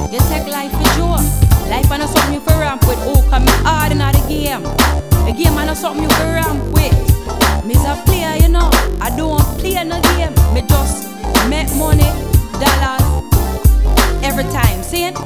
You take life for joke. Life ain't something you for ramp with. Oh, come me hard in the game. The game ain't something you for ramp with. Me's a player, you know. I don't play no game. Me just make money, dollars, every time. See it?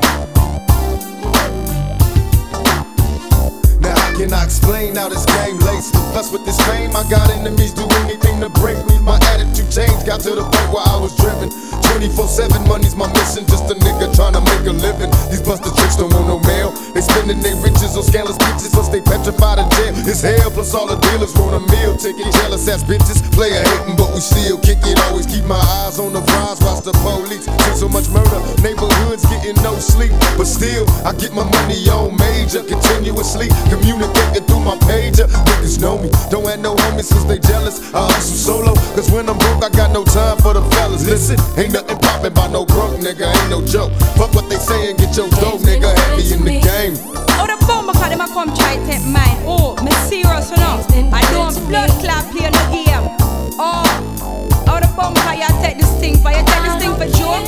Now how can I explain how this game laced? Plus with this fame, I got enemies do anything to break me. My attitude changed, got to the point where I was driven 24/7, money's my mission, just a nigga trying to make a living. These busted tricks don't want no mail. They spending their riches on scandalous bitches, plus they petrified of jail. It's hell, plus all the dealers want a meal ticket. Jealous ass bitches, player hating, but we still kick it. Always keep my eyes on the prize, watch the police. See so much murder, neighborhoods getting no sleep. But still, I get my money on major, continuously communicating through my pager. Niggas know me, don't have no homies cause they jealous. I hustle solo, cause when I'm broke I got no time for the fellas. Listen, ain't nothing poppin' by no broke nigga, ain't no joke. Fuck what they say and get your dough, nigga, heavy in the game. Oh, the bomb because them a come try to take mine. Oh, me serious you know. I don't blood clot play no game. Oh, the bomb because you take this thing for you take this thing for joke.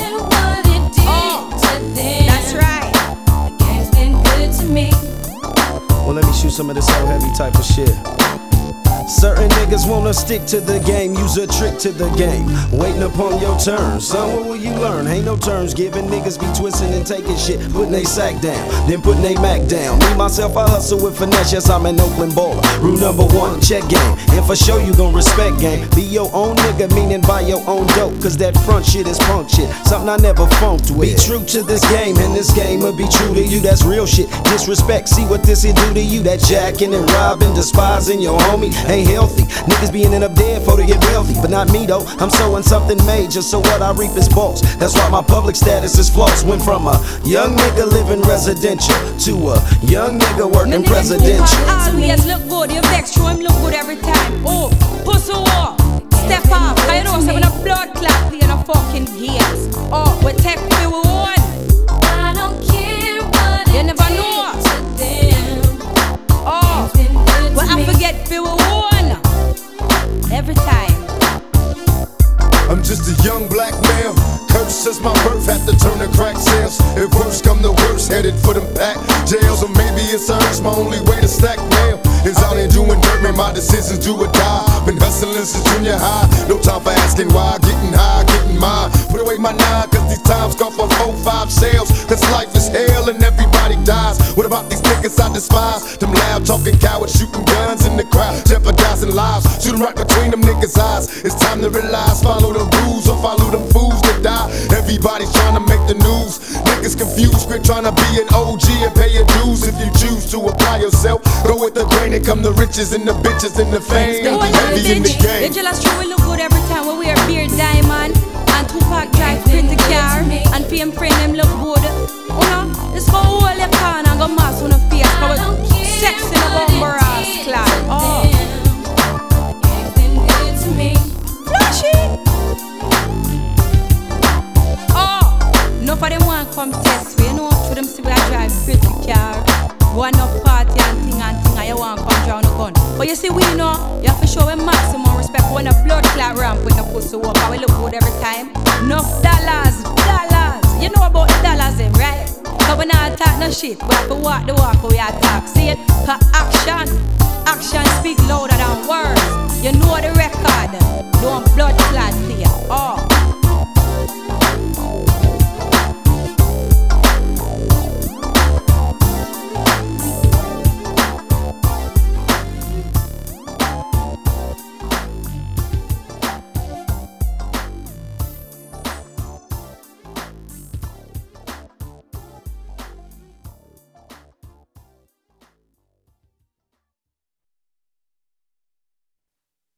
Oh, that's right. The game's been good to me. Well, let me shoot some of this old heavy type of shit. Certain niggas wanna stick to the game, use a trick to the game, waiting upon your turn. Son, what will you learn? Ain't no terms given. Niggas be twisting and taking shit, putting they sack down, then putting they Mac down. Me, myself, I hustle with finesse, yes, I'm an Oakland baller. Rule number one, check game, and for sure you gon' respect game. Be your own nigga, meaning buy your own dope, cause that front shit is punk shit, something I never funked with. Be true to this game, and this game will be true to you, that's real shit. Disrespect, see what this do to you. That jacking and robbing, despising your homie ain't healthy. Niggas be ending up dead for to get wealthy, but not me though. I'm sowing something major, so what I reap is balls. That's why my public status is floss. Went from a young nigga living residential to a young nigga working presidential. Always look good, you vex, show him look good every time. Oh, pussy walk, step up. I know some of the blood clot playing a fucking games. Oh, we take we won. I don't care what you never know. Oh, well I forget we won every time. I'm just a young black male, cursed since my birth, had to turn to crack sales. If worse come to worse, headed for them pack jails. Or maybe it's urge, my only way to stack mail is out here doing dirt, man, my decisions do or die. Been hustling since junior high, no time for asking why. Getting high, getting mine, put away my 9, cause these times call for 4-5 sales. Cause life is hell and everybody dies. What about these niggas I despise? Them loud talking cowards shooting guns in the crowd, jeopardizing lives. Shoot them right between them niggas' eyes. It's time to realize, follow the rules or follow them fools that die. Everybody's trying to make the news. Niggas confused, quit trying to be an OG and pay your dues. If you choose to apply yourself, go with the grain and come the riches and the bitches and the fame. Heavy in the game. The jealous true we look good every time when we wear beard diamond and Tupac drive pretty car and fame friend them look good. You know, it's for all your can and go mass on the face. Cause we sex in a bumper ass clad. Oh, Game's been good to me. flashy. Oh, enough of them want come test we, you know. For them see we a drive pretty car. Go enough party and thing and you want come drown the gun. But you see we know, you have to show them maximum respect when a blood clot ramp when the pussy walk and we look good every time. Enough dollars, you know about the dollars them, right? Cause we not talk no shit, we have to walk the walk we attack. See it? Cause action speak louder than words. You know the record, don't blood clot here. Oh.